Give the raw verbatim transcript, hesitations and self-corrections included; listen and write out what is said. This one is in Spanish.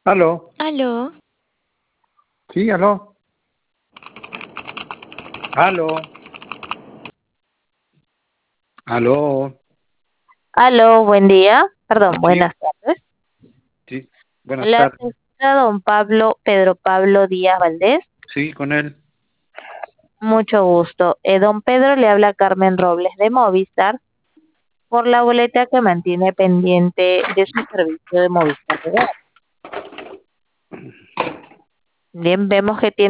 Aló, Aló, sí, aló, aló, aló, aló, buen día, perdón, sí, buenas tardes. sí, buenas La tardes, señora don Pablo, Pedro Pablo Díaz Valdés, sí, con él, mucho gusto. Eh, don Pedro le habla Carmen Robles de Movistar por la boleta que mantiene pendiente de su servicio de Movistar. Bien, vemos que tiene